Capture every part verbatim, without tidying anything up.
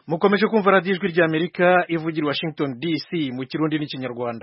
mukomeje kumva radiyo ijwi ry'Amerika ivugira i Washington D C mu kirundi n'ikinyarwanda.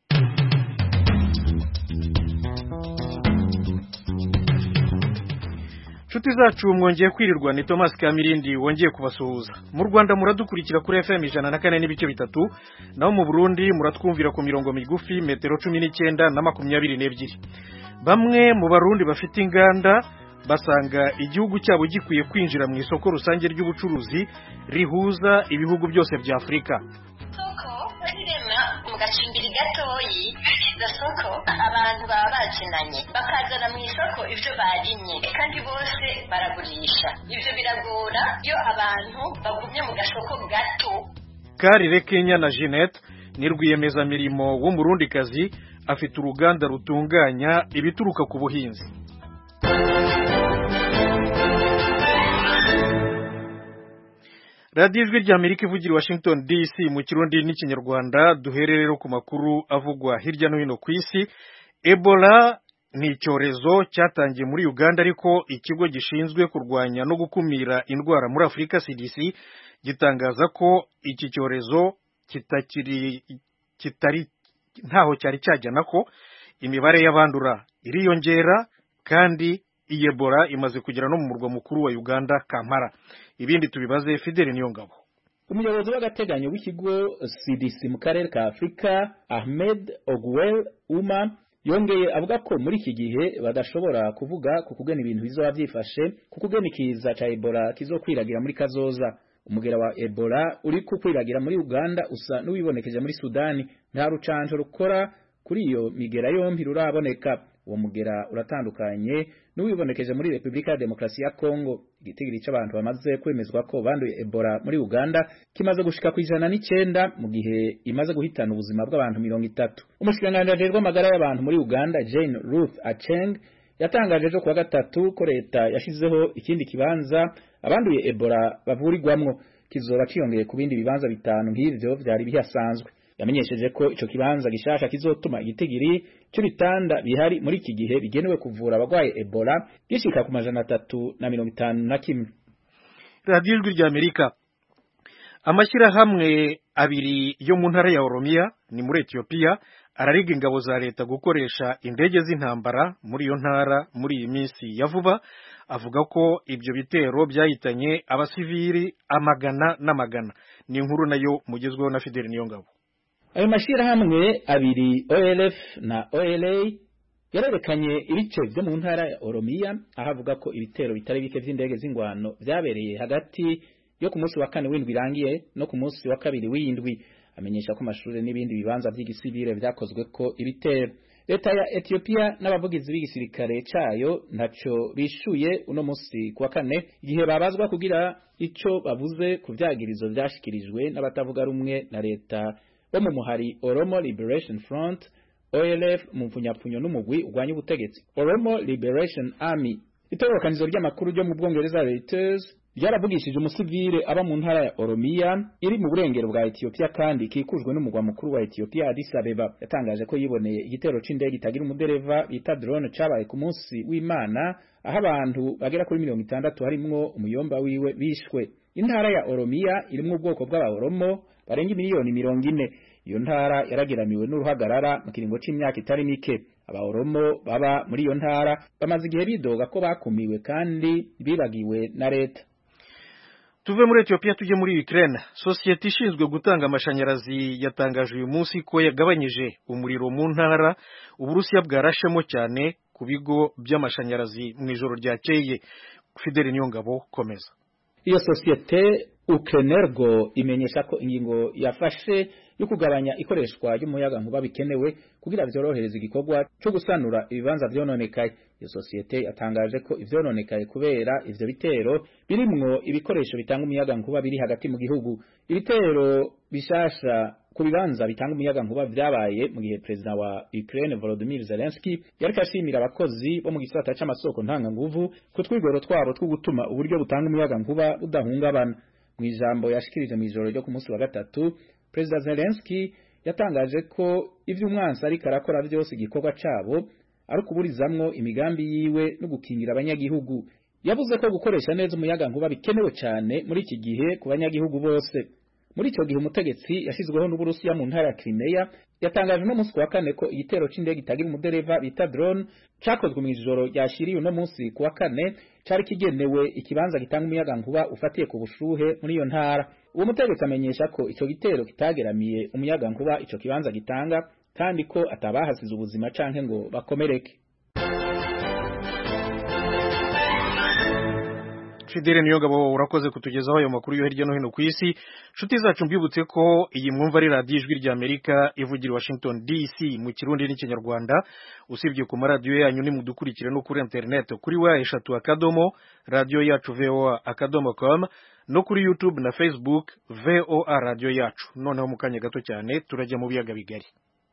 Nshuti zacu mwongeye kwirirwa, ni Thomas Kamirindi wongeye kubasuhuza. Mu Rwanda muradukurikira kuri F M ijana na kane n'ibice bitatu, naho mu Burundi muratwumvira ku mirongo migufi metero cumi n'icyenda na makumyabiri n'ebyiri. Bamwe mu Barundi bafite inganda basanga igihugu cyabo gikwiye kwinjira mu isoko rusange ry'ubucuruzi rihuza ibihugu byose bya Afrika. Soko barirema mu gacimbiri gatoyi gasoko abantu baba bakinanye bakazana mu isoko ivyo barimye kandi bose baragurisha. Ivyo biragora iyo abantu bagumye mu gasoko gato. Karire Kenya na Jeanette ni rwiyemezamirimo w'umurundikazi, afite uruganda rutunganya ibituruka ku buhinzi. Radio ijwi ry'Amerika ivugira Washington D C mu kirundi n'ikinyarwanda. Duhere rero ku makuru avugwa hirya no hino ku isi. Ebola ni icyorezo cyatangiye muri Uganda, ariko ikigo gishinzwe kurwanya no gukumira indwara muri Afrika C D C gitangaza ko iki cyorezo kitakiri kitari ntaho cyari cyajyana, ko imibare y'abandura iriyongera kandi iyi Ebola imaze kugera no mu murwa mukuru wa Uganda, Kampala. Ibindi tubibaze Fidel Niyongabo. Umuyobozi w'agateganyo w'ikigo C D C mu karere ka Afrika, Ahmed Ogwel Uma, yongeye avuga ko muri iki gihe badashobora kuvuga ku kugena ibintu bizoba byifashe ku kugena ikiza ca Ebola kizokwiragira muri kazoza. Umugera wa Ebola uri kukwiragira muri Uganda usa n'uwibonekeje muri Sudani, nta rucanco rukora kuri iyo migera yompi ruraboneka. Uwo mugera uratandukanye n'uwibonekeje muri Republika ya Demokarasi ya Kongo. Igitigiri c'abantu bamaze kwemezwa ko banduye Ebola muri Uganda kimaze gushika ku ijana n'icenda mu gihe imaze guhitana ubuzima bw'abantu mirongo itatu. Umushikiranganji ajejwe amagara y'abantu muri Uganda, Jane Ruth Acheng, yatangaje ejo kuwa gatatu ko leta yashizeho ikindi kibanza abanduye Ebola bavurirwamwo, kizoba ciyongeye ku bindi bibanza bitanu nk'ivyo vyari bihasanzwe. Yamenyesheje ko ico kibanza gishasha kizotuma igitigiri cy'ibitanda bihari muri iki gihe bigenewe kuvura abagwaye Ebola gishika ku majana atatu na mirongo itanu na kimwe. Radio ijwi ry'Amerika. Amashyirahamwe abiri yo mu ntara ya Oromia ni muri Ethiopia arariga ingabo za leta gukoresha indege z'intambara muri iyo ntara muri iyi minsi ya vuba. Avuga ko ibyo bitero byahitanye abasivili amagana n'amagana. Ni inkuru nayo mugezweho na Fidel Niyongabo. Ayo mashirahamwe abiri O L F na O L A yarerekanye ibice byo mu ntara ya Oromia, ahavuga ko ibitero bitari bike vy'indege z'ingwano vyabereye hagati yo ku munsi wa kane w'indwi irangiye no ku munsi wa kabiri w'indwi. Amenyesha ko amashuri n'ibindi bibanza by'igisivile vyakozwe ko ibitero. Leta ya Ethiopia n'abavugizi b'igisirikare cayo ntaco bishuye uno munsi kuwa kane igihe babazwa kugira ico bavuze ku vyagirizo vyashikirijwe n'abatavuga rumwe na leta bo mu muhari Oromo Liberation Front, O L F mu mfunyapfunyo n'umugwi ugwanya ubutegetsi Oromo Liberation Army. Itororokanizo ry'amakuru ryo mu Bwongereza Reuters ryaravugishije umusivile aba mu ntara ya Oromia iri mu burengero bwa Ethiopia kandi kikujwe n'umugwa mukuru wa Ethiopia Addis Abeba. Yatangaje ko yiboneye igitero c'indege itagira umudereva bita drone cabaye ku munsi w'Imana, aho abantu bagera kuri mirongo itandatu harimwo umuyomba wiwe bishwe. Intara ya Oromia irimwo ubwoko bw'Abaoromo barenga miliyoni mirongo ine. Iyo ntara yaragiramiwe n'uruhagarara mu kiringo c'imyaka itari mike. Abaoromo baba muri iyo ntara bamaze igihe bidoga ko bakumiwe kandi bibagiwe na leta. Tuve muri Ethiopia tuje muri Ukraine. Societe ishinzwe gutanga amashanyarazi yatangaje uyu munsi ko yagabanyije umuriro mu ntara Uburusiya bwarashemo cyane ku bigo by'amashanyarazi mu ijoro ryakeye. Fidel Niyongabo, komeza. Iyo societe Ukrenergo imenyesha ko ingingo yafashe yo kugabanya ikoreshwa ry'umuyaga nkuba bikenewe kugira vyorohereza igikorwa cyo gusanura ibibanza vyononekaye. Iyo societe yatangaje ko ivyononekaye kubera ivyo bitero birimwo ibikoresho bitanga umuyaga nkuba biri hagati mu gihugu. Ibitero bishasha ku bibanza bitanga umuyaga nkuba vyabaye mu gihe president wa Ukraine Volodymyr Zelensky yariko ashimira abakozi bo mu gisata c'amasoko ntanga nguvu ku twigoro twabo two gutuma uburyo butanga umuyaga nkuba budahungabana. Mu ijambo yashikirije mu ijoro ryo ku munsi wa gatatu, President Zelensky yatangaje ko ivyo umwansi ariko arakora vyose igikorwa cabo ari kuburizamwo imigambi yiwe no gukingira abanyagihugu. yavuze ko gukoresha neza umuyaga nkuba bikenewe cyane muri iki gihe ku banyagihugu bose. Muri icyo gihe umutegetsi yashizweho n'Uburusiya mu ntara ya Crimea yatangaje no munsi wa kane ko igitero c'indege itagira umudereva bita drone cakozwe mu ijoro ryashiriye no munsi ku wa kane cari kigenewe ikibanza gitanga umuyaga nkuba ufatiye ku bushuhe muri iyo ntara. Uwo mutegetsi amenyesha ko ico gitero kitageramiye umuyaga nkuba ico kibanza gitanga kandi ko atabahasize ubuzima canke ngo bakomereke. Fidele Niyongabo urakoze kutugezaho ayo makuru yo hirya no hino ku isi. Nshuti zacu mbibutse ko iyi mwumva ari radio ijwi rya Amerika ivugira Washington D C mu Kirundi n'Ikinyarwanda. Usibye ku maradiyo yanyu ni mudukurikire no kuri internet kuri wa eshatu akadomo radio yacu V O A akadomo com no kuri YouTube na Facebook V O A radio yacu. Noneho mu kanya gato cyane turajya mu biyaga bigari.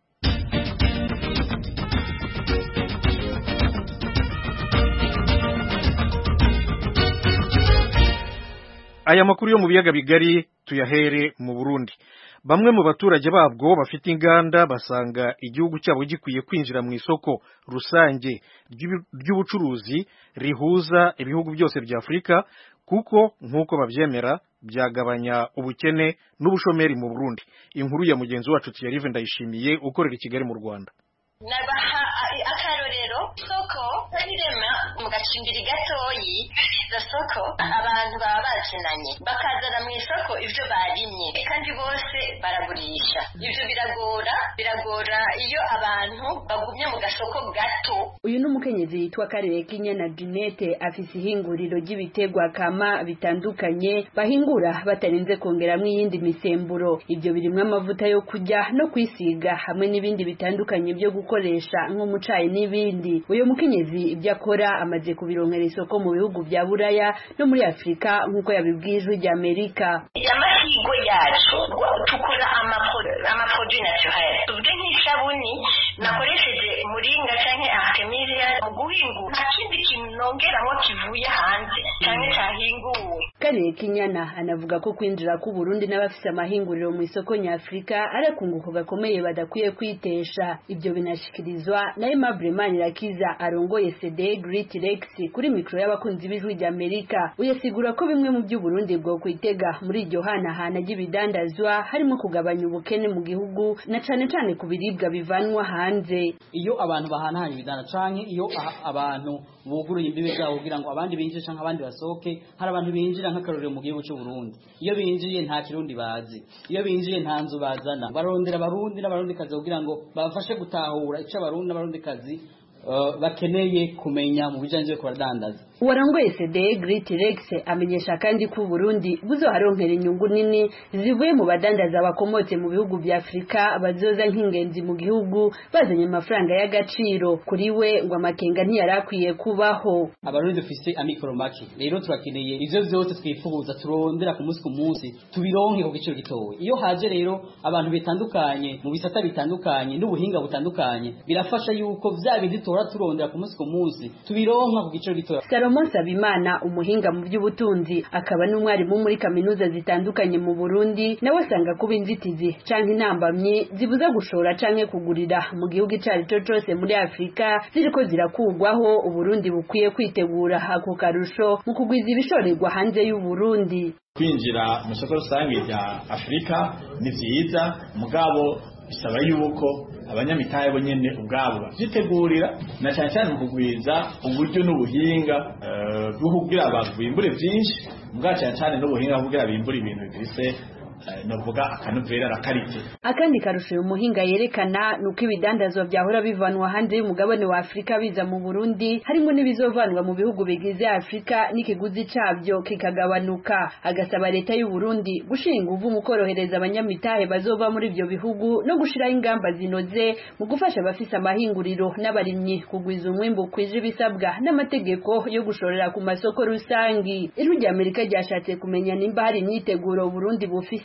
Aya makuru yo mu biyaga bigari tuyahere mu Burundi. Bamwe mu baturage babwo bafite inganda basanga igihugu cyabo gikwiye kwinjira mu isoko rusange ry'ubucuruzi rihuza ibihugu byose bya Afrika kuko nkuko bavyemera byagabanya ubukene n'ubushomeri mu Burundi. Inkuru ya mugenzi wacu Thierry Ndayishimiye ukorera i Kigali mu Rwanda. Nabaha akarorero soko rirema mu gacimbiri gatoyi za soko abantu baba bazinanye bakazana mu isoko ivyo barimye kandi bose baragurisha. Ivyo biragora biragora iyo abantu bagumye mu gasoko gato. Uyu n'umukenyezi yitwa Karere Kinyana Ginette afise ihinguriro ry'ibitegwa kama bitandukanye bahingura batarinze kongeramwe iyindi misemburo. Ivyo birimwe amavuta yo kurya no kwisiga hamwe n'ibindi bitandukanye byo gukoresha nk'umucayi n'ibindi. Uyu mukenyezi ibyo akora amaze kubironkera isoko mu bihugu bya Buraya no muri Afrika nkuko yabibwijwe rya Amerika. Amahirwe yacu tukora amaproduit naturel. Ubwe nk'isabuni nakoresheje muringa canke artemisia mu guhingura ikindi kintu nongeramo kivuye hanze canke cahinguwe. Karere Kinyana anavuga ko kwinjira ku Burundi n'abafise amahinguriro mu isoko nyafrika arakunguko gakomeye badakwiye kwitesha. Ibyo binashikirizwa na Aimable Manirakiza arongoye C D Great Rex kuri mikro y'abakunzi b'ijwi rya Amerika. Uyasigura ko bimwe mu by'u Burundi bwo kwitega muri iryo hana hana y'ibidandazwa harimo kugabanya ubukene mu gihugu na cane cane ku biribwa bivanwa hanze. Iyo abantu bahanahanye ibidanda canke iyo abantu buguruye imbibe zabo kugira ngo abandi binjire canke abandi basoke, hari abantu binjira nk'akarorero mu gihugu cy'u Burundi. Iyo binjiye nta kirundi bazi, iyo binjiye nta nzu bazana, barondera abarundi n'abarundi kazi kugira ngo bafashe gutahura ico abarundi n'abarundi kazi uh, bakeneye kumenya mu bijanye no kubadandaza. Uwarongoye C D Great Rex amenyesha kandi ko Burundi buzoharonkera inyungu nini zivuye mu badandaza bakomotse mu bihugu bya Afrika bazoza nk'ingenzi mu gihugu bazanye amafaranga y'agaciro. Kuri we ngo amakenga ntiyarakwiye kubaho. Abarundi dufise amikoro make, rero turakeneye ivyo vyose twifuza turondera ku munsi ku munsi tubironke ku giciro gitowe. Iyo haje rero abantu bitandukanye mu bisata bitandukanye n'ubuhinga butandukanye birafasha yuko vya bindi tora turondera ku munsi ku munsi tubironka ku giciro gitowe. Sabimana umuhinga mu by'ubutunzi akaba n'umwarimu muri kaminuza zitandukanye mu Burundi nawe asanga kuba inzitizi canke intambamye zibuza gushora canke kugurira mu gihugu icari cyo cyose muri Afrika ziriko zirakugwaho Uburundi bukwiye kwitegura ako karusho mu kugwiza ibishorerwa hanze y'u Burundi. Kwinjira mu soko rusange rya Afrika ni vyiza mugabo bisaba yuko abanyamitahe bo nyene ubwabo bavyitegurira na cyane cyane mu kugwiza uburyo n'ubuhinga bwo kugira abantu bimbure byinshi mugabo cyane cyane n'ubuhinga kugira bimbure ibintu bifise novuga akanovera rakarite. Akandi karusho uyu muhinga yerekana nuko ibidandazwa byahora bivanwa hanze y'umugabane wa Afrika biza mu Burundi harimo n'ibizovanwa mu bihugu bigize Afrika n'ikiguzi cabyo kikagabanuka. Agasaba leta y'u Burundi gushinga uvu mu korohereza abanyamitahe bazova muri ibyo bihugu no gushiraho ingamba zinoze mu gufasha abafise amahinguriro n'abarimyi kugwiza umwimbo kwije bisabwa n'amategeko yo gushorera ku masoko rusangi. Ijwi rya Amerika ryashatse kumenya nimba hari imyiteguro Burundi bufise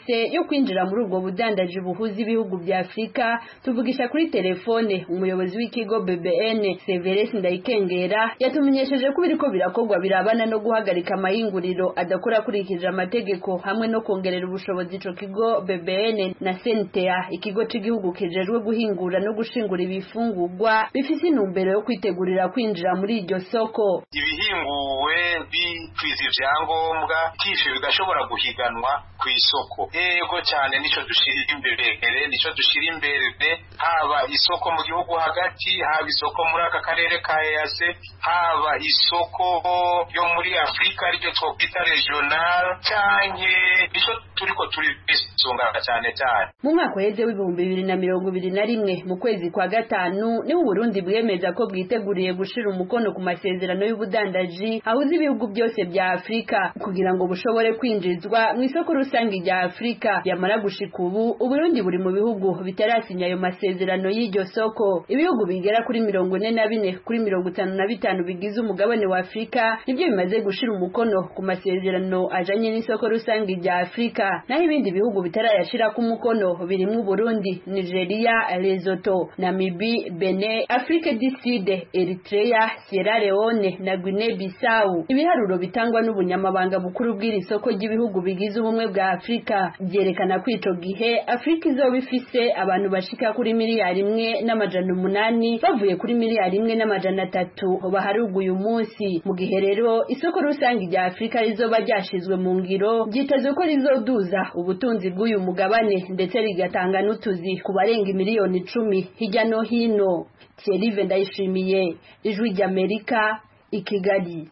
bafise yo kwinjira muri ubwo budandaji buhuza ibihugu vya Afrika. Tuvugisha kuri telefone umuyobozi w'ikigo B B N Severus Ndayikengera yatumenyesheje ko biriko birakorwa birabana no guhagarika amahinguriro adakora kurikije amategeko hamwe no kongerera ubushobozi ico kigo B B N na C N T A, ikigo c'igihugu kijejwe guhingura no gushingura ibifungurwa bifise intumbero yo kwitegurira kwinjira muri iryo soko. Ibihinguwe bikwiza ivyangombwa kife bigashobora guhiganwa ku isoko. Yego cyane nico dushira imbere, nico dushira imbere, haba isoko mu gihugu hagati, haba isoko muri aka karere ka E A C, haba isoko yo muri Afrika ryo twita regional, cyane nico turiko turi bisunga cyane cyane. Mu mwaka weze w'ibihumbi bibiri na mirongo ibiri na rimwe mu kwezi kwa gatanu ni Burundi bwemeza ko bwiteguriye gushira umukono ku masezerano y'ubudandaji ahuza ibihugu byose bya Afrika kugira ngo bushobore kwinjizwa mu isoko rusange rya Afrika. Yamara gushika ubu Uburundi buri mu bihugu bitarasinya ayo masezerano y'iryo soko. Ibihugu bigera kuri mirongo ine na bine kuri mirongo itanu na bitanu bigize umugabane wa Afrika nibyo bimaze gushira umukono ku masezerano ajanye n'isoko rusange rya Afrika, naho ibindi bihugu bitarayashira ku mukono birimwo Burundi, Nigeria, Lesotho, Namibia, Benin, Afrique du Sud, Eritrea, Sierra Leone na Guinea Bissau. Ibiharuro bitangwa n'ubunyamabanga bukuru bw'iri soko ry'ibihugu bigize ubumwe bwa Afrika byerekana ko ico gihe Afrika izoba ifise abantu bashika kuri miliyari imwe n'amajana umunani bavuye kuri miliyari imwe n'amajana atatu baharugu uyu munsi. Mu gihe rero isoko rusange rya Afrika rizoba ryashizwe mu ngiro, byitezwe ko rizoduza ubutunzi bw'uyu mugabane ndetse rigatanga n'utuzi ku barenga miliyoni icumi hirya no hino. Thierry Ndayishimiye, Ijwi ry'Amerika, i Kigali.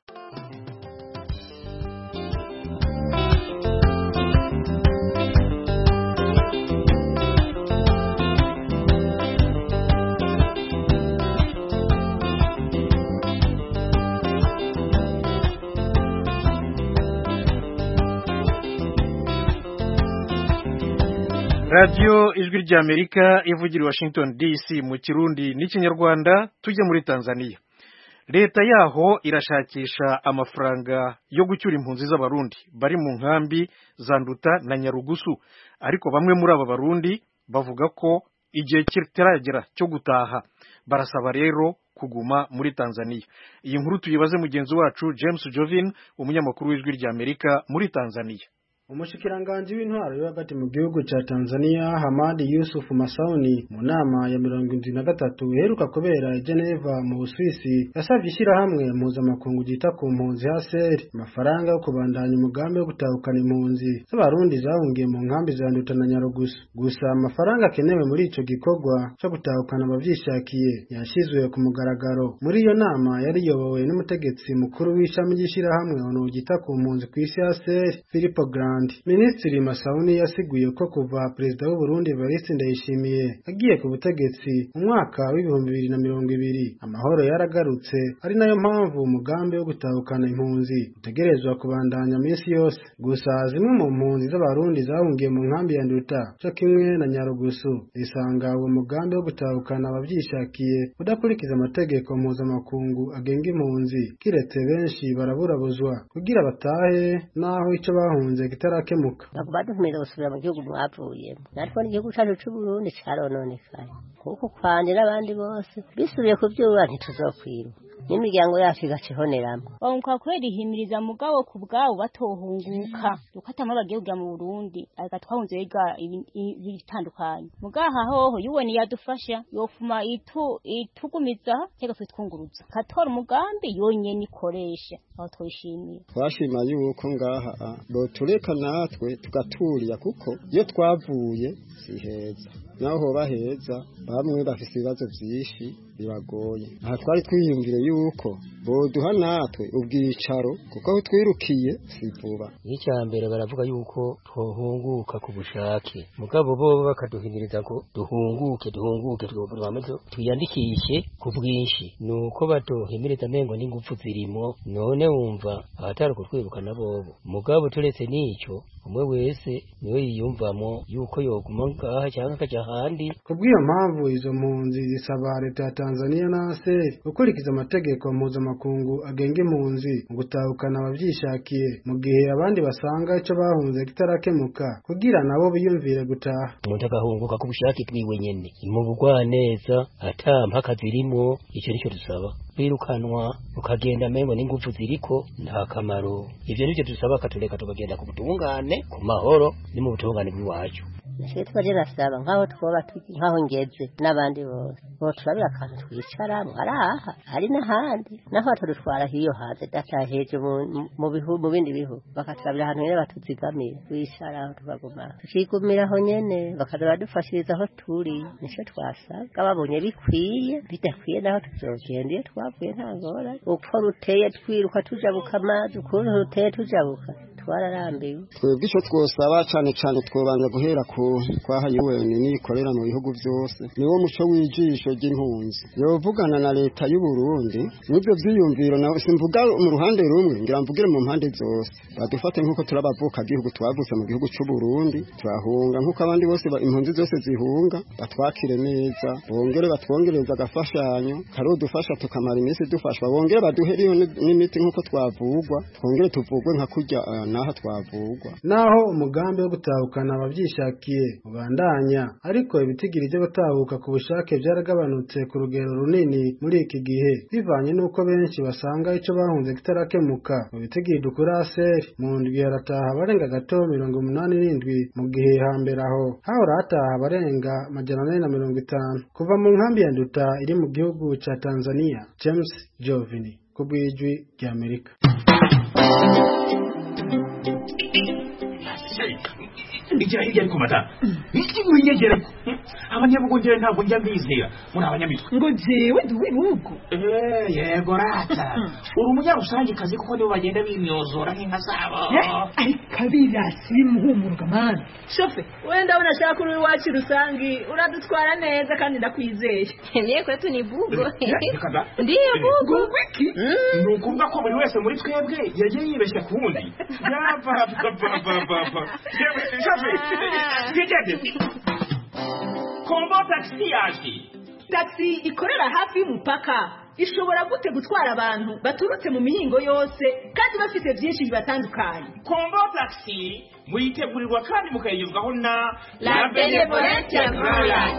Radio Ijwi ry'Amerika ivugira Washington D C mu Kirundi n'Ikinyarwanda. Tujye muri Tanzania. Leta yaho irashakisha amafaranga yo gucyura impunzi z'abarundi bari mu nkambi za Nduta na Nyarugusu, ariko bamwe muri aba barundi bavuga ko igihe kitaragera cyo gutaha. Barasaba rero kuguma muri Tanzania. Iyi nkuru tuyibaze mugenzi wacu James Jovin, umunyamakuru w'Ijwi ry'Amerika muri Tanzania. Umushikiranganji w'intwaro yo hagati mu gihugu ca Tanzania Hamad Yusuf Masauni mu nama ya mirongo indwi na gatatu iheruka kubera i Geneva mu Busuwisi yasavye ishirahamwe mpuzamakungu ryita ku mpunzi H C R amafaranga yo kubandanya umugambi wo gutahukana impunzi z'abarundi zahungiye mu nkambi za Nduta na Nyarugusu. Gusa amafaranga akenewe muri ico gikorwa cyo gutahukana abavyishakiye yashizwe ku mugaragaro. Muri iyo nama yari yobowe n'umutegetsi mukuru w'ishami ry'ishirahamwe ono ryita ku mpunzi kw'isi H C R Filippo Grandi. Minisitiri Masauni yasiguye ko kuva Perezida w'u Burundi Evariste Ndayishimiye agiye ku butegetsi mu mwaka w'ibihumbi bibiri na mirongo ibiri amahoro yaragarutse, ari nayo mpamvu umugambi wo gutahukana impunzi utegerezwa kubandanya minsi yose. Gusa zimwe mu mpunzi z'abarundi zahungiye mu nkambi ya Nduta cyo kimwe na Nyarugusu isanga uwo mugambi wo gutahukana abavyishakiye udakurikiza amategeko mpuzamakungu agenga impunzi, kiretse benshi baraburabuzwa kugira batahe naho ico bahunze kitarakemuka. Baduhumira gusubira mu gihugu mwavuye, natwe n'igihugu cyacu cy'u Burundi carononekaye kuko kwandi n'abandi bose bisubiye ku byuba ntituzokwiruka n'imiryango yacu igacihoneramo. Bonka kweri himiriza mugabo ku bwabo batohunguka dukatamo bagiye kujya mu Burundi agatwahunze biga ibitandukanye. Mugaha hoho yuweni yadufasha yofuma itu itugumiza cyega twitwunguruza katora umugambi yonyene ikoresha aho twishimiye. Twashima yuko ngaha botureka natwe tugaturiya kuko iyo twavuye si heza, naho hoba heza bamwe bafise ibibazo vyinshi biragoye. Aha twari twiyumvire yuko boduha natwe ubwicaro kuko aho twirukiye si vuba. Icyambere baravuga yuko twohunguka ku bushake, mugabo bo bakaduhimiriza ko duhunguke duhunguke twamaze tuyandikishe ku bwinshi, nuko badohimiriza mengo n'ingufu zirimo. None wumva abatari kutwirukana bobo, mugabo turetse nico umwe wese niwe yiyumvamo yuko yoguma ngaha cyangwa akaja handi. Kubw'iyo mpamvu izo mpunzi zisaba leta ya Tanzania na A S E R gukurikiza amategeko mpuzamakungu agenga impunzi mu gutahukana abavyishakiye mu gihe abandi basanga ico bahunze kitarakemuka kugira nabo biyumvire gutaha. Umuntu agahunguka ku bushake bwiwe nyene mu bugwaneza ata mpaka zirimo, ico nico dusaba. Birukanwa ukagenda mengo n'ingufu ziriko nta kamaro. Ivyo nivyo dusaba katuleka tukagenda ku butungane ku mahoro ni mu butungane bw'iwacu. Nashye twaje nasaba nkaho twoba tuki nkaho ngeze n'abandi bose bo turabira akantu twicara mwaraha hari n'ahandi naho atudutwara hiyo haze dataheje mu bihu mu bindi bihu bakaturabira ahantu nyene batuzigamira twicara tukaguma tukigumira aho nyene bakaza badufashiriza aho turi nico twasaba babonye bikwiye bidakwiye naho tuzogenda iyo twavuye nta ngora uko ruteye twiruka tujabuka amazi ukuntu ruteye tujabuka twararambiwe. Twebwe ico twosaba cane cane twobanza guhera ku kwaha U N nikorera mu bihugu byose niwo muco wijisho ry'impunzi yovugana na leta y'u Burundi nibyo vyiyumviro nawe simvuga mu ruhande rumwe ngira mvugire mu mpande zose badufate nkuko turabavuka gihugu twavutse mu gihugu cy'u Burundi turahunga nkuko abandi bose impunzi zose zihunga batwakire neza bongere batwongereza agafashanyo karo dufasha tukamara iminsi dufashwa bongere baduheriyo n'imiti nkuko twavugwa twongere tuvugwe nka kurya naho twavugwa. Naho umugambi wo gutahukana abavyishakiye ubandanya ariko ibitigiri byo batahuka ku bushake byaragabanutse ku rugero runini muri iki gihe bivanye nuko benshi basanga ico bahunze kitarakemuka. Mu bitigiri dukura A S E R mu ndwi harataha barenga gato mirongo umunani n'indwi mu gihe hambere aho hahora hataha barenga majana ane na mirongo itanu kuva mu nkambi ya Nduta iri mu gihugu ca Tanzania. James Jovini kubwijwi rya Amerika. Igira hirya ariko mata iki winyegera abanyabugongera ntabwo njya mbizera muri abanyamitwe ngo jewe duwibugo eh yego rata uri umunyarusange kazi kuko nibo bagenda bimyozora nk'inka zabo ari kabira simuhumurwa man shofe wenda unashaka uri wacu rusangi uradutwara neza kandi ndakwizeye niye kwetu ni bugo ndiye bugo wiki nukumva ko buri wese muri twebwe yagiye yibeshya kundi yava papa papa Kombo taxi yaje. Taxi ikorera hafi y'umupaka ishobora gute gutwara abantu baturutse mu mihingo yose kandi bafite byinshi bibatandukanye. Kombo taxi muyitegurirwa kandi mukayigezwaho na La Benevolencia Grand Lac.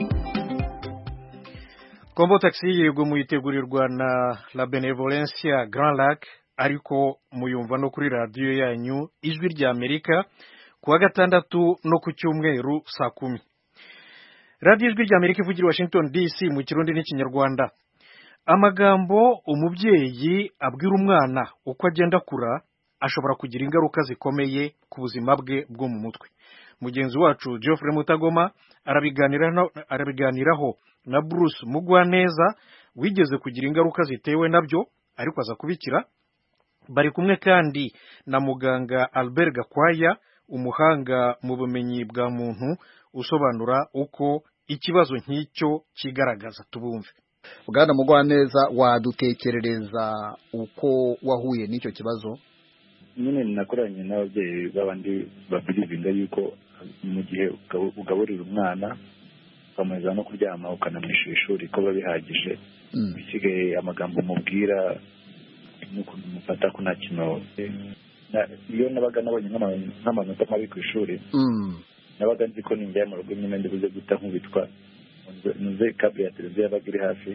Kombo taxi yego muyitegurirwa na La Benevolencia Grand Lac ariko muyumva no kuri radio yanyu Ijwi rya Amerika kuwa gatandatu no ku cyumweru saa kumi. Radio Ijwi rya Amerika ivugira Washington D C mu Kirundi n'Ikinyarwanda. Amagambo umubyeyi abwira umwana uko agenda kura ashobora kugira ingaruka zikomeye ku buzima bwe bwo mu mutwe. Mugenzi wacu Geoffrey Mutagoma arabiganiraho arabiganiraho na Bruce Mugwaneza wigeze kugira ingaruka zitewe nabyo ariko aza kubikira. Bari kumwe kandi na muganga Albert Gakwaya umuhanga mu bumenyi bwa muntu usobanura uko ikibazo nk'icyo kigaragaza tubumve. Bwana Mugwaneza wadutekerereza uko wahuye n'icyo kibazo? Nyine nakoranye n'ababyeyi babandi babirivinga yuko mu gihe ugaburira umwana ukamuha no kuryama ukanamwishyura ishuri ko babihagije bisigaye amagambo mubwira n'ukuntu mufata ko nta kintu iyo nabaga nabonye nk'amanota mabi ku ishuri nabaga nzi ko ninjya mu rugo nyine ndibuze guta nk'ubitwa nze kabri ya televiziyo yabaga iri hafi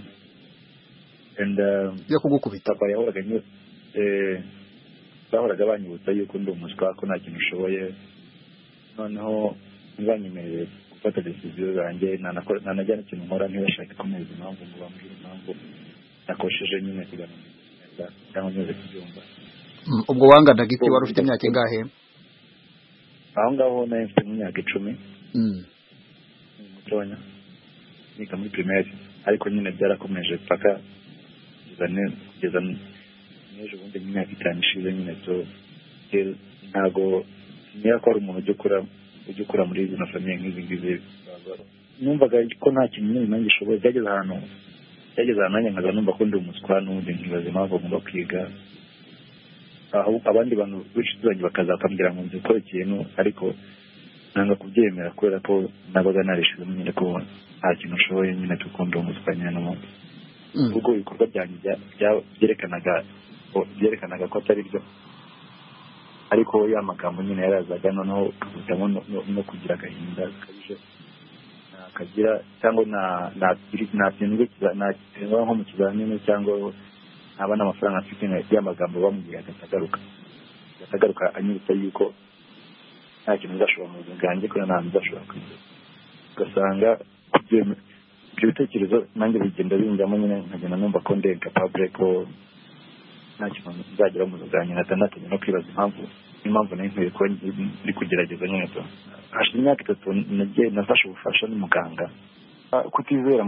yo kugukubita papa yahoraga bahoraga banyibutsa yuko ndi umuswa ko nta kintu ushoboye noneho ntibanyemerere gufata decision zanjye ntanajya n'ikintu nkora ntibashake kumeza impamvu ngo bambwire impamvu nakosheje nyine kugira ngo cyangwa nyoze kubyumva. Ubwo wanganaga iki wari ufite imyaka ingahe? Aho ngaho nari mfite imyaka icumi mutonya niga muri primaire ariko nyine byarakomeje paka kugeza n'ejo bundi imyaka itanu ishize nyine byo ntago niba ko ari umuntu ujya ukura ujya ukura muri izo famiye nk'izi ngizi numvaga ko nta kintu nyine nanjye ishoboye byageze ahantu byageze ahantu nanjye nkaza numva ko ndi umuswa n'ubundi nkibaza impamvu ngomba kwiga aho abandi bantu b'inshuti zanjye bakaza bakambwira ngo nzi gukora ikintu ariko nanga kubyemera kubera ko nabaga narishizemo nyine ko nta kintu ushoboye nyine tukunda umuswa nyine n'umuntu. ubwo ibikorwa byanjye byerekanaga byerekanaga ko atari byo, ariko ya magambo nyine yarazaga noneho ukabutamo no kugira agahinda kabije nakagira cyangwa natsindwe nko mu kizamini cyangwa aba n'amafaranga afite ya magambo bamubwira agatagaruka agatagaruka anyibutsa yuko nta kintu uzashobora mu buzima bwanjye ko nta nzashobora kwiga, ugasanga ibyo bitekerezo nanjye bigenda binjyamo nyine nkagenda numva ko ndi incapable ko nta kintu nzagera mu buzima bwanjye, natanatanye no kwibaza impamvu impamvu nari nkwiye kuba ndi kugerageza nyine to. Hashize imyaka itatu nagiye nafashe ubufasha n'umuganga kutizera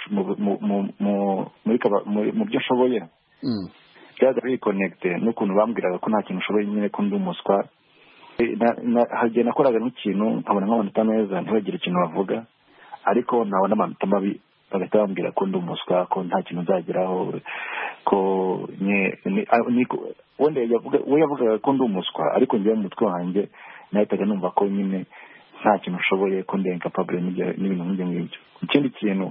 mu byo nshoboye byaza bikonegite n'ukuntu bambwiraga ko nta kintu ushoboye nyine ko ndi umuswa. hagiye nakoraga nk'ikintu nkabona nk'amanota meza ntibagire ikintu bavuga, ariko nabona amanota mabi bagahita bambwira ko ndi umuswa, ko nta kintu nzageraho, ko wenda we yavugaga ko ndi umuswa, ariko njyewe mu mutwe wanjye nahitaga numva ko nyine nta kintu ushoboye, ko ndi incapable n'ibintu nk'ibyo ngibyo. Ikindi kintu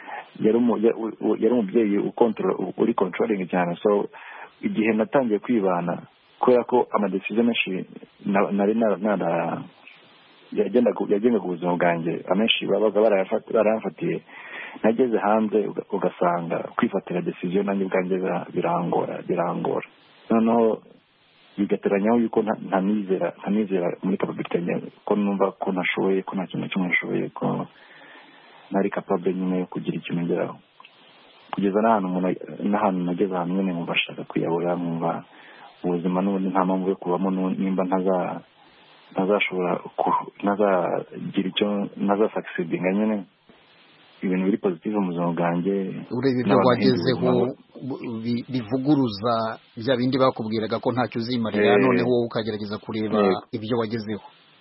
yari umubyeyi uri controlling cyane, so igihe natangiye kwibana kubera ko amadesiziyo menshi nari nara yagendaga ubuzima bwanjye amenshi babaga barayafatiye, nageze hanze ugasanga kwifatira decision nanjye ubwanjye birangora birangora noneho bigateranyaho yuko ntanizera ntanizera muri capability yanjye, ko numva ko nashoboye, ko nta kintu kimwe nashoboye, ko nari capable nyine yo kugira ikintu ngeraho, kugeza n'ahantu n'ahantu nageze ahantu nyine nkumva ashaka kwiyahura, nkumva ubuzima n'ubundi nta mpamvu yo kubamo, nimba ntaza ntazashobora ntazagira icyo ntazasucceedinga nyine ibintu biri positive mu buzima bwanjye. urebe ibyo wagezeho bivuguruza bya bindi bakubwiraga ko ntacyo uzimarira, noneho wowe ukagerageza kureba ibyo wagezeho.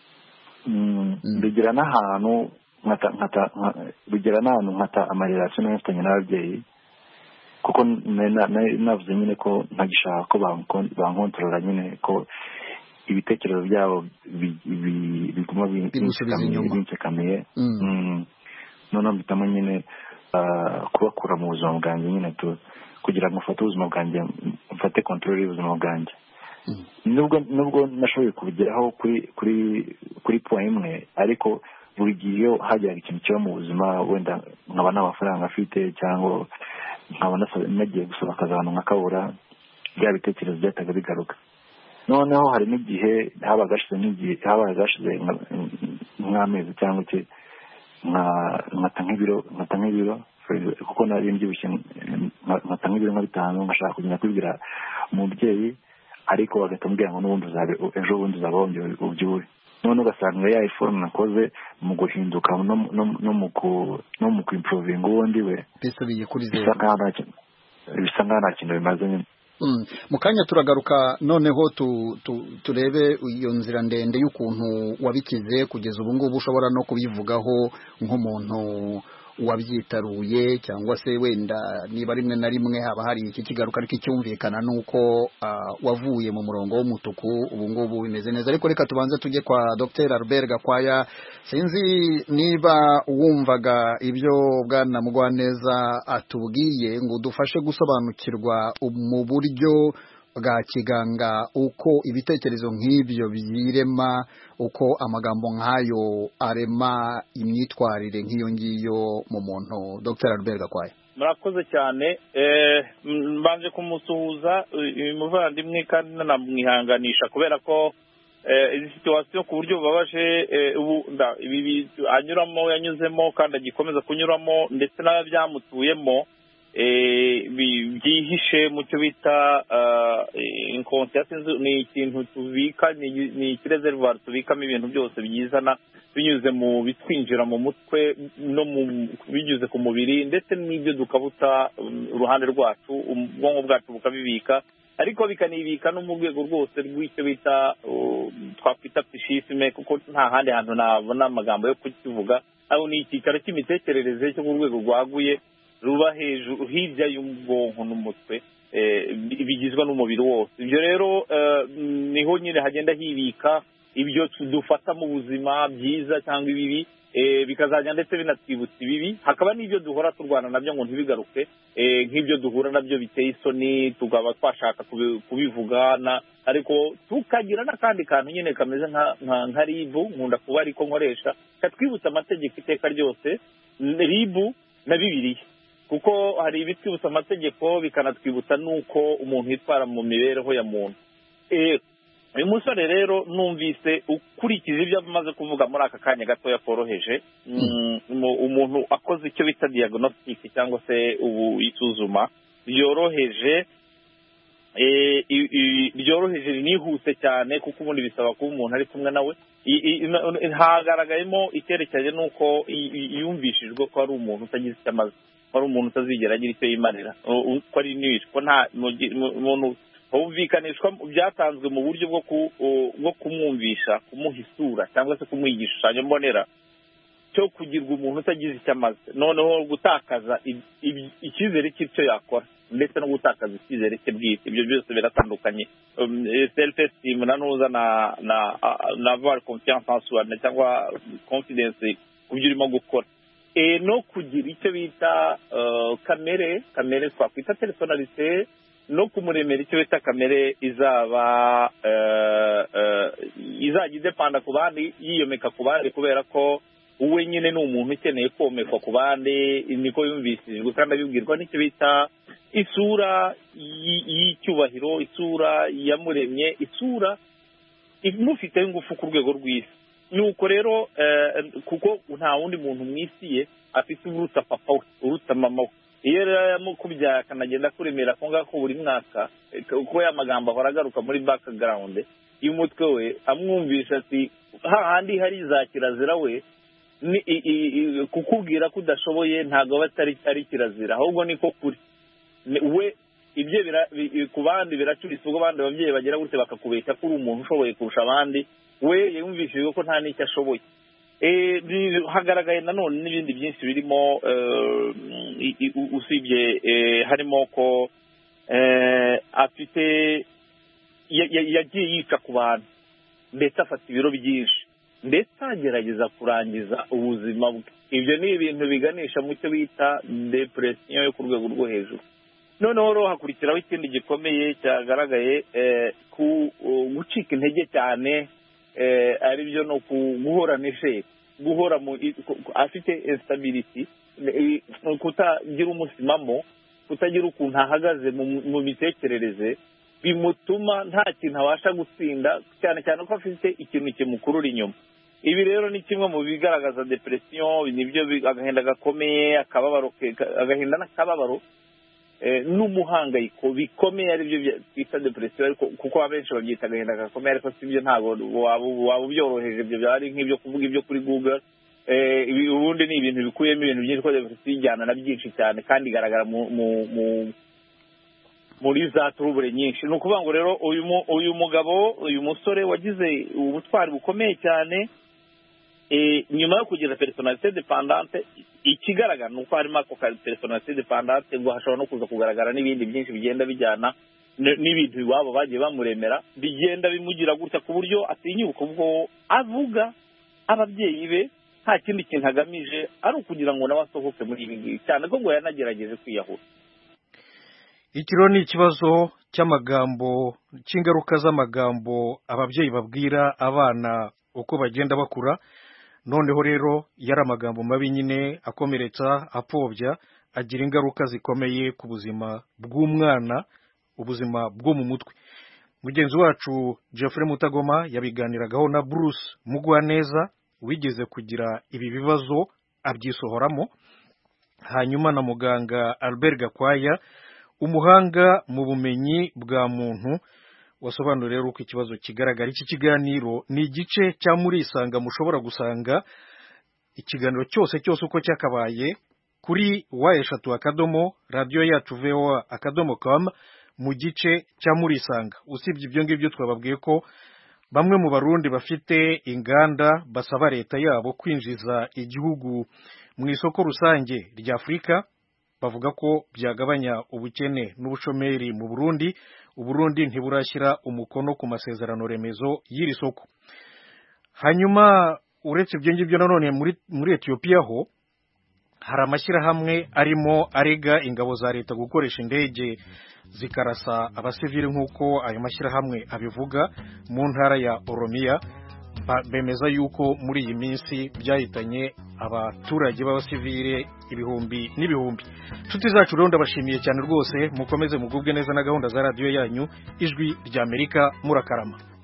bigira n'ahantu bigira n'ahantu nkata amarelation n'abafitanye n'ababyeyi, kuko navuze nyine ko ntagishaka ko bankontorora nyine, ko ibitekerezo byabo biguma binsekamiye, noneho mpitamo nyine kubakura mu buzima bwanjye nyine kugira ngo mfate ubuzima bwanjye, mfate control y'ubuzima bwanjye. Nubwo nashoboye kubigeraho kuri kuri kuri point imwe, ariko buri gihe iyo hagiraga ikintu kiba mu buzima, wenda nkaba n'amafaranga afite cyangwa nkaba nagiye gusaba akazi ahantu nkakabura, bya bitekerezo byahitaga bigaruka. Noneho hari n'igihe habaga hashize n'igihe habaga hashize nk'amezi cyangwa iki nkata nk'ibiro nkata nk'ibiro kuko nari mbyibushye, nkata nk'ibiro nka bitanu, ngashaka kugenda kubwira umubyeyi, ariko bagahita mbwira ngo n'ubundi uzabe ejo bundi uzaba wongeye ubyibuhe. none ugasanga ya iform nakoze mu guhinduka no mu kuimprovinga ubundi we bisubiye kuri zero, bisa nkaho nta kintu bimaze nyine. mu kanya turagaruka noneho turebe iyo nzira ndende y'ukuntu wabikize kugeza ubu ngubu, ushobora no kubivugaho nk'umuntu wabyitaruye, cyangwa se wenda niba rimwe na rimwe haba hari iki kigaruka ariko icyumvikana nuko wavuye mu murongo w'umutuku, ubu ngubu bimeze neza. Ariko reka tubanze tujye kwa Docteur Albert Gakwaya. Sinzi niba wumvaga ibyo bwana Mugwaneza atubwiye, ngo dufashe gusobanukirwa mu buryo bwa kiganga uko ibitekerezo nk'ibyo byirema, uko amagambo nk'ayo arema imyitwarire nk'iyo ngiyo mu muntu. Docteur Albert Gakwaya. murakoze cyane, mbanje kumusuhuza umuvandimwe kandi nanamwihanganisha kubera ko izi situation ku buryo bubabaje ibi anyuramo yanyuzemo kandi agikomeza kunyuramo, ndetse n'abyamutuyemo byihishe mu cyo bita inconscience. ni ikintu tubika, ni ikireservoir tubikamo ibintu byose byizana binyuze mu bitwinjira mu mutwe no binyuze ku mubiri, ndetse n'ibyo dukabuta uruhande rwacu, ubwonko bwacu bukabibika, ariko bikanibika no mu rwego rwose rw'icyo bita twakwita psychisme, kuko nta handi hantu nabona amagambo yo kukivuga. aho ni icyicaro cy'imitekerereze cyo ku rwego rwaguye ruba hejuru hirya y'ubwonko n'umutwe, bigizwe n'umubiri wose. ibyo rero niho nyine hagenda hibika ibyo dufata mu buzima byiza cyangwa ibibi, eh bikazajya ndetse binatwibutsa ibibi hakaba n'ibyo duhora turwana nabyo ngo ntibigaruke eh nk'ibyo duhura nabyo biteye isoni tugaba twashaka kubivugana ariko tukagira n'akandi kantu nyine kameze nka nka ribu nkunda kuba ariko nkoresha katwibutsa amategeko iteka ryose ribu na bibiliya kuko hari ibitwibutsa amategeko bikanatwibutsa nuko umuntu yitwara mu mibereho ya muntu eh uyu musore rero numvise ukurikije ibyo amaze kuvuga muri aka kanya gato yakoroheje umuntu akoze icyo bita diagnostic cyangwa se ubu isuzuma ryoroheje eh ryoroheje nihuse cyane kuko ubundi bisaba kuba umuntu ari kumwe nawe hagaragayemo icyerekeje nuko yumvishijwe ko ari umuntu utagize icyamaze ari umuntu utazigera agira icyo yimarira ko ari niwishwe ko nta umuntu humvikanishwa byatanzwe mu buryo bwo bwo kumwumvisha kumuhisura cyangwa se kumwigisha mbonera cyo kugirwa umuntu utagize icyamaze noneho gutakaza icyizere cy'icyo yakora ndetse no gutakaza icyizere cye bwite ibyo byose biratandukanye self esteem na nuza na na na avoir confiance en soi cyangwa confidence kubyo urimo gukora e no kugira icyo bita kamere kamere twakwita personalite no kumuremera icyo bita kamere izaba izajya idepanda ku bandi yiyomeka ku bandi kubera ko uwe nyine ni umuntu ukeneye komekwa ku bandi niko yumvishijwe kandi abibwirwa n'icyo bita isura y'icyubahiro isura yamuremye isura imufite ingufu ku rwego rw'isi nuko rero kuko nta wundi muntu mwisiye afite uruta papa uruta mama we iyo rero yamukubyara akanagenda kuremera ko ngako buri mwaka kuko ya magambo ahora agaruka muri background y'umutwe we amwumvisha ati hahandi hari za kirazira we kukubwira ko udashoboye ntabwo aba atari kirazira ahubwo niko kuri we ibyo ku bandi biracuritse ubwo abandi babyeyi bagera gutya bakakubeshya ko uri umuntu ushoboye kurusha abandi we yumvishijwe ko nta n'icyo ashoboye hagaragaye nanone n'ibindi byinshi birimo usibye harimo ko afite yagiye yica ku bantu ndetse afata ibiro byinshi ndetse agerageza kurangiza ubuzima bwe ibyo ni ibintu biganisha mu cyo bita depression yo ku rwego rwo hejuru noneho rero hakurikiraho ikindi gikomeye cyagaragaye ku gucika intege cyane ari byo no guhora n'isheke guhora afite instability kutagira umusimamo kutagira ukuntu ahagaze mu mitekerereze bimutuma nta kintu abasha gutsinda cyane cyane ko afite ikintu kimukurura inyuma ibi rero ni kimwe mu bigaragaza depression nibyo agahinda gakomeye akababaro agahinda n'akababaro n'umuhangayiko bikomeye ari byo bita depression ariko kuko abenshi babyita agahinda gakomeye ariko si byo ntabwo waba ubyoroheje ibyo byari nk'ibyo kuvuga ibyo kuri Google ubundi ni ibintu bikuyemo ibintu byinshi ko depression ijyana na byinshi cyane kandi igaragara mu muri za turubure nyinshi ni ukuvuga ngo rero uyu mugabo uyu musore wagize ubutwari bukomeye cyane nyuma yo kugira personalite dependante ikigaragara ni uko harimo ako personalite dependante ngo hashobora no kuza kugaragara n'ibindi byinshi bigenda bijyana n'ibintu iwabo bagiye bamuremera bigenda bimugira gutya ku buryo atinyuka ubwo avuga ababyeyi be nta kindi kintu agamije ari ukugira ngo nawe asohoke muri ibi ngibi cyane ko ngo yanagerageje kwiyahura ikiro ni ikibazo cy'amagambo cy'ingaruka z'amagambo ababyeyi babwira abana uko bagenda bakura noneho rero yari amagambo mabi nyine akomeretsa apfobya agira ingaruka zikomeye ku buzima bw'umwana ubuzima bwo mu mutwe mugenzi wacu Geoffrey Mutagoma yabiganiragaho na Bruce Mugwaneza wigeze kugira ibi bibazo abyisohoramo hanyuma na muganga Albert Gakwaya umuhanga mu bumenyi bwa muntu wasobanura rero uko ikibazo kigaragara iki kiganiro ni igice cya murisanga mushobora gusanga ikiganiro cyose cyose uko cyakabaye kuri wa eshatu akadomo radio yacu voa akadomo com mu gice cya murisanga usibye ibyo ngibyo twababwiye ko bamwe mu barundi bafite inganda basaba leta yabo kwinjiza igihugu mu isoko rusange rya Afurika bavuga ko byagabanya ubukene n'ubushomeri mu Burundi Uburundi ntiburashyira umukono ku masezerano remezo y'iri soko hanyuma uretse ibyo ngibyo nanone muri muri Ethiopia ho hari amashyirahamwe arimo arega ingabo za leta gukoresha indege zikarasa abasivili nk'uko ayo mashyirahamwe abivuga mu ntara ya Oromia. Bemeza yuko muri iyi minsi byahitanye abaturage b'abasivile ibihumbi n'ibihumbi. Nshuti zacu rero ndabashimiye cyane rwose, mukomeze mugubwe neza na gahunda za radio yanyu Ijwi ry'Amerika. Murakarama.